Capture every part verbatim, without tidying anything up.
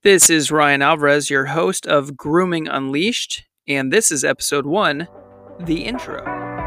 This is Ryan Alvarez, your host of Grooming Unleashed, and this is episode one, the intro.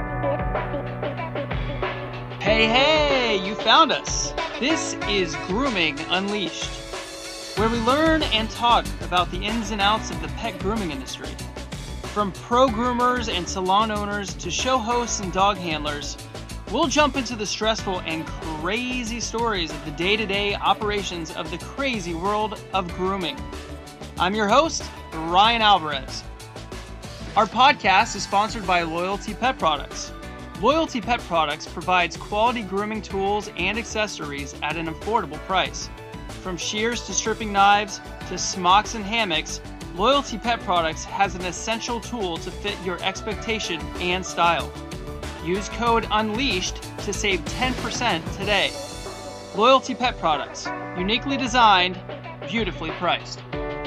Hey, hey, you found us. This is Grooming Unleashed, where we learn and talk about the ins and outs of the pet grooming industry. From pro groomers and salon owners to show hosts and dog handlers, we'll jump into the stressful and crazy stories of the day-to-day operations of the crazy world of grooming. I'm your host, Ryan Alvarez. Our podcast is sponsored by Loyalty Pet Products. Loyalty Pet Products provides quality grooming tools and accessories at an affordable price. From shears to stripping knives to smocks and hammocks, Loyalty Pet Products has an essential tool to fit your expectation and style. Use code UNLEASHED to save ten percent today. Loyalty Pet Products, uniquely designed, beautifully priced.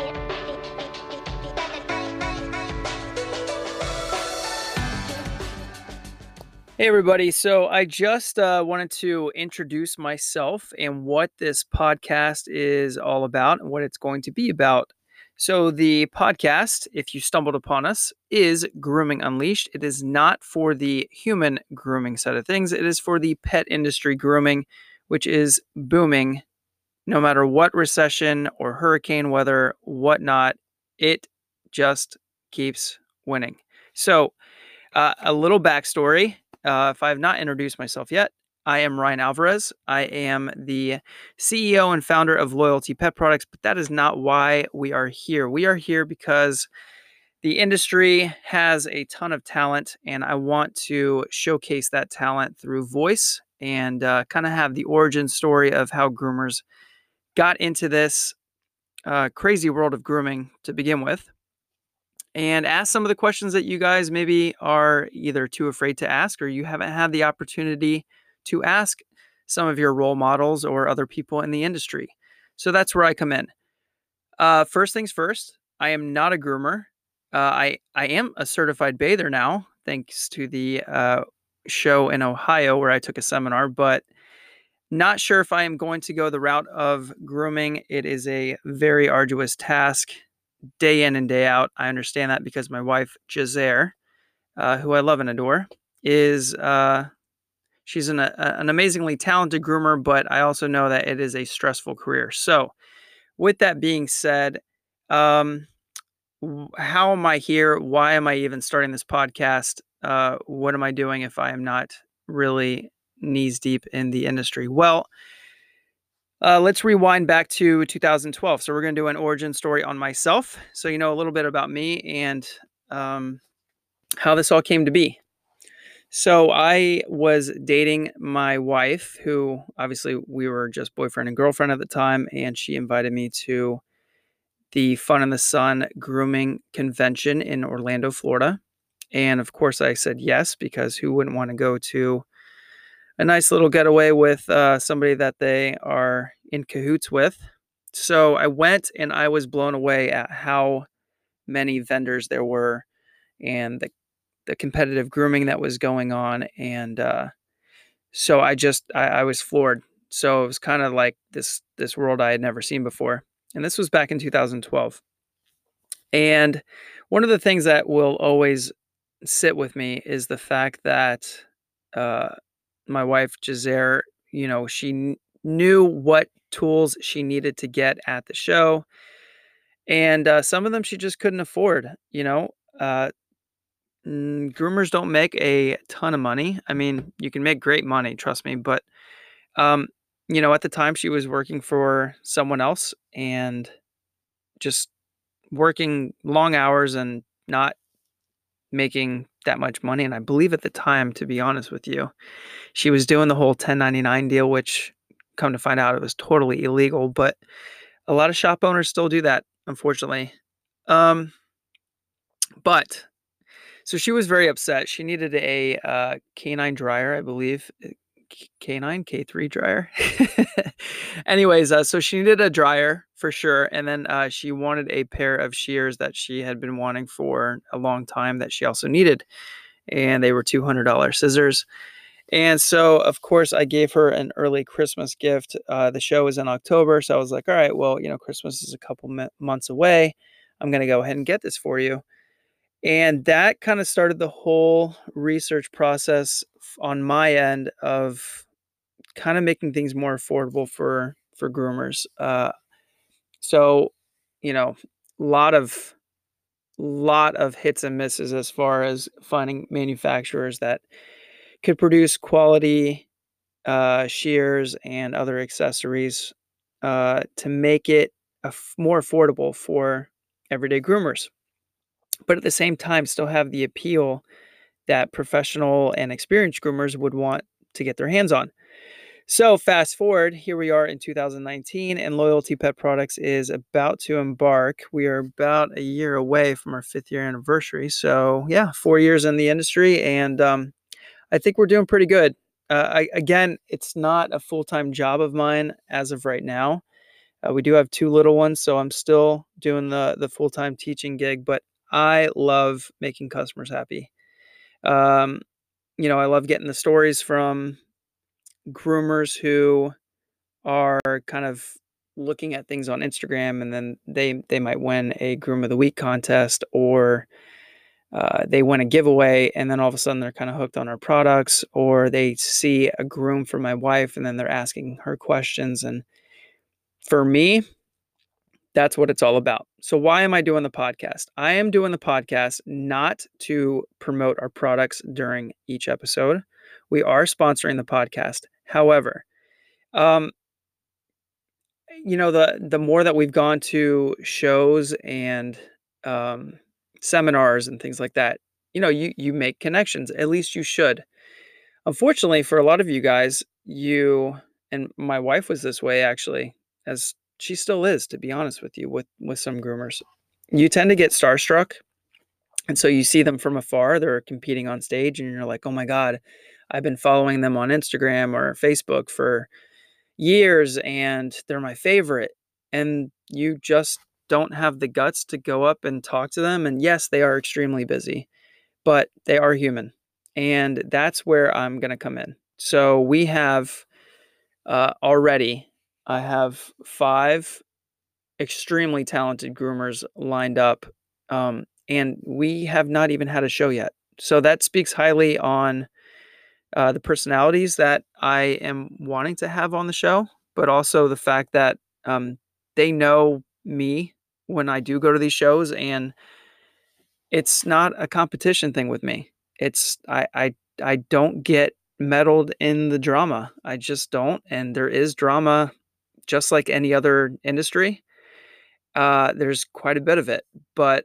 Hey everybody, so I just uh, wanted to introduce myself and what this podcast is all about and what it's going to be about. So the podcast, if you stumbled upon us, is Grooming Unleashed. It is not for the human grooming side of things. It is for the pet industry grooming, which is booming no matter what recession or hurricane weather, whatnot. It just keeps winning. So uh, a little backstory. Uh, if I have not introduced myself yet, I am Ryan Alvarez. I am the C E O and founder of Loyalty Pet Products, but that is not why we are here. We are here because the industry has a ton of talent, and I want to showcase that talent through voice and uh, kind of have the origin story of how groomers got into this uh, crazy world of grooming to begin with, and ask some of the questions that you guys maybe are either too afraid to ask or you haven't had the opportunity to ask some of your role models or other people in the industry. So that's where I come in. Uh, first things first, I am not a groomer. Uh, I, I am a certified bather now, thanks to the uh, show in Ohio where I took a seminar, but not sure if I am going to go the route of grooming. It is a very arduous task, day in and day out. I understand that because my wife, Jazair, uh, who I love and adore, is... Uh, She's an, a, an amazingly talented groomer, but I also know that it is a stressful career. So with that being said, um, how am I here? Why am I even starting this podcast? Uh, what am I doing if I am not really knees deep in the industry? Well, uh, let's rewind back to two thousand twelve. So we're going to do an origin story on myself. So you know a little bit about me and um, how this all came to be. So I was dating my wife, who obviously we were just boyfriend and girlfriend at the time, and she invited me to the Fun in the Sun grooming convention in Orlando, Florida. And of course I said yes, because who wouldn't want to go to a nice little getaway with uh, somebody that they are in cahoots with? So I went and I was blown away at how many vendors there were and the the competitive grooming that was going on. And uh, so I just, I, I was floored. So it was kind of like this, this world I had never seen before. And this was back in two thousand twelve. And one of the things that will always sit with me is the fact that uh, my wife, Jazair, you know, she kn- knew what tools she needed to get at the show. And uh, some of them she just couldn't afford, you know, uh, Mm, groomers don't make a ton of money. I mean, you can make great money, trust me. But, um, you know, at the time she was working for someone else and just working long hours and not making that much money. And I believe at the time, to be honest with you, she was doing the whole ten ninety-nine deal, which come to find out it was totally illegal. But a lot of shop owners still do that, unfortunately. Um, but So she was very upset. She needed a uh, canine dryer, I believe. uh, K- Canine K three dryer. Anyways, uh, so she needed a dryer for sure, and then uh, she wanted a pair of shears that she had been wanting for a long time that she also needed, and they were two hundred dollars scissors. And so, of course, I gave her an early Christmas gift. Uh, the show is in October, so I was like, all right, well, you know, Christmas is a couple m- months away. I'm going to go ahead and get this for you. And that kind of started the whole research process f- on my end of kind of making things more affordable for for groomers. Uh, so, you know, a lot of lot of hits and misses as far as finding manufacturers that could produce quality uh, shears and other accessories uh, to make it af- more affordable for everyday groomers, but at the same time, still have the appeal that professional and experienced groomers would want to get their hands on. So, fast forward, here we are in two thousand nineteen, and Loyalty Pet Products is about to embark. We are about a year away from our fifth year anniversary. So, yeah, four years in the industry, and um, I think we're doing pretty good. Uh, I, again, it's not a full time job of mine as of right now. Uh, we do have two little ones, so I'm still doing the the full time teaching gig. But I love making customers happy. Um, you know, I love getting the stories from groomers who are kind of looking at things on Instagram, and then they they might win a Groom of the Week contest, or uh, they win a giveaway, and then all of a sudden they're kind of hooked on our products, or they see a groom for my wife and then they're asking her questions. And for me, that's what it's all about. So why am I doing the podcast? I am doing the podcast not to promote our products during each episode. We are sponsoring the podcast. However, um, you know, the the more that we've gone to shows and um, seminars and things like that, you know, you you make connections. At least you should. Unfortunately, for a lot of you guys, you and my wife was this way actually, as she still is, to be honest with you, with with some groomers. You tend to get starstruck, and so you see them from afar. They're competing on stage, and you're like, "Oh my God, I've been following them on Instagram or Facebook for years, and they're my favorite." And you just don't have the guts to go up and talk to them. And yes, they are extremely busy, but they are human. And that's where I'm going to come in. So we have uh, already, I have five extremely talented groomers lined up. Um, and we have not even had a show yet. So that speaks highly on uh, the personalities that I am wanting to have on the show, but also the fact that um, they know me when I do go to these shows, and it's not a competition thing with me. It's I I I don't get meddled in the drama. I just don't, and there is drama just like any other industry. Uh, there's quite a bit of it, but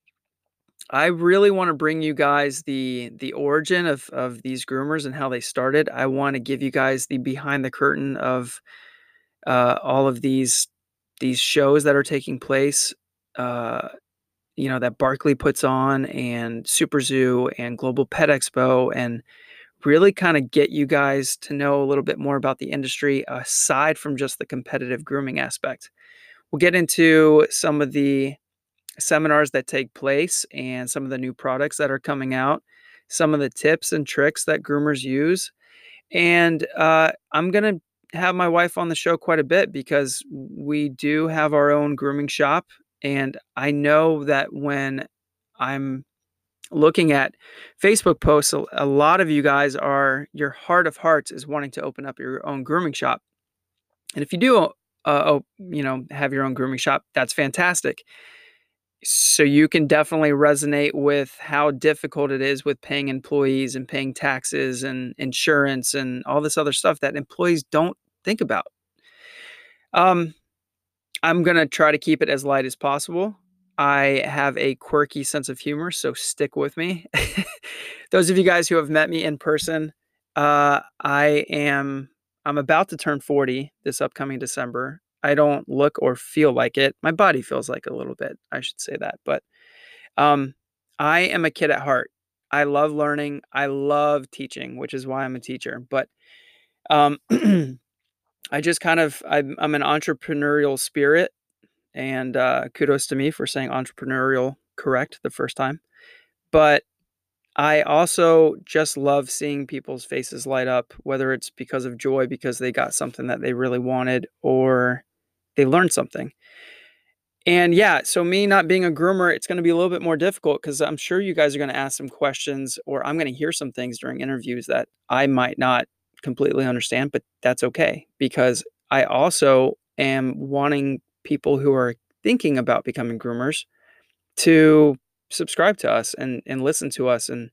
I really want to bring you guys the the origin of of these groomers and how they started. I want to give you guys the behind the curtain of uh, all of these these shows that are taking place. Uh, you know, that Barkley puts on, and Super Zoo and Global Pet Expo, and really kind of get you guys to know a little bit more about the industry aside from just the competitive grooming aspect. We'll get into some of the seminars that take place and some of the new products that are coming out, some of the tips and tricks that groomers use. And uh, I'm going to have my wife on the show quite a bit because we do have our own grooming shop. And I know that when I'm looking at Facebook posts, a, a lot of you guys are, your heart of hearts is wanting to open up your own grooming shop. And if you do, uh, oh, you know, have your own grooming shop, that's fantastic. So you can definitely resonate with how difficult it is with paying employees and paying taxes and insurance and all this other stuff that employees don't think about. Um, I'm going to try to keep it as light as possible. I have a quirky sense of humor, so stick with me. Those of you guys who have met me in person, uh, I am I'm about to turn forty this upcoming December. I don't look or feel like it. My body feels like a little bit, I should say that, but um, I am a kid at heart. I love learning. I love teaching, which is why I'm a teacher. But um, I just kind of I'm, I'm an entrepreneurial spirit, and uh, kudos to me for saying entrepreneurial correct the first time. But I also just love seeing people's faces light up, whether it's because of joy because they got something that they really wanted or they learned something. And yeah, so me not being a groomer, it's gonna be a little bit more difficult because I'm sure you guys are gonna ask some questions or I'm gonna hear some things during interviews that I might not completely understand, but that's okay because I also am wanting people who are thinking about becoming groomers to subscribe to us and and listen to us. And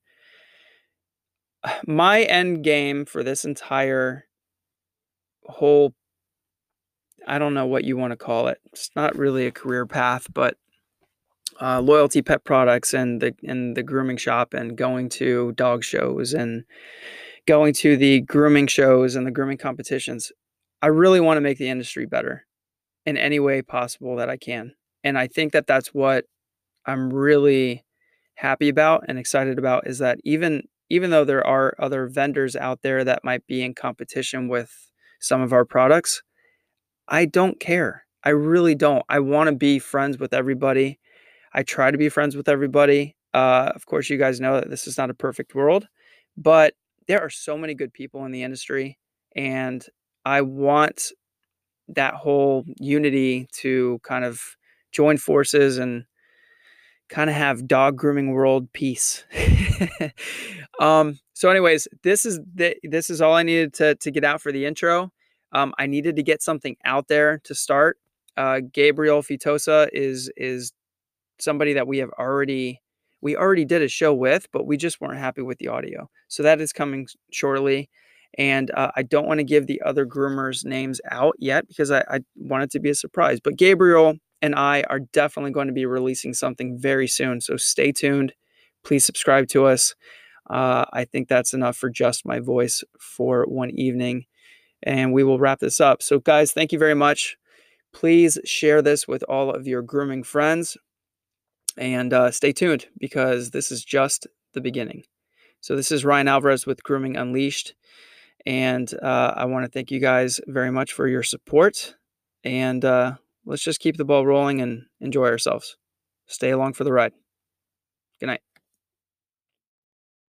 my end game for this entire whole, I don't know what you wanna call it. It's not really a career path, but uh, loyalty pet products and the and the grooming shop and going to dog shows and going to the grooming shows and the grooming competitions. I really want to make the industry better in any way possible that I can. And I think that that's what I'm really happy about and excited about is that even even though there are other vendors out there that might be in competition with some of our products, I don't care. I really don't. I want to be friends with everybody. I try to be friends with everybody. Uh, of course, you guys know that this is not a perfect world, but there are so many good people in the industry, and I want that whole unity to kind of join forces and kind of have dog grooming world peace. um, so, anyways, this is the, this is all I needed to to get out for the intro. Um, I needed to get something out there to start. Uh, Gabriel Fitosa is is somebody that we have already we already did a show with, but we just weren't happy with the audio. So that is coming shortly. And uh, I don't want to give the other groomers names out yet because I, I want it to be a surprise. But Gabriel and I are definitely going to be releasing something very soon. So stay tuned. Please subscribe to us. Uh, I think that's enough for just my voice for one evening. And we will wrap this up. So, guys, thank you very much. Please share this with all of your grooming friends. And uh, stay tuned because this is just the beginning. So, this is Ryan Alvarez with Grooming Unleashed. And uh, I want to thank you guys very much for your support. And uh, let's just keep the ball rolling and enjoy ourselves. Stay along for the ride. Good night.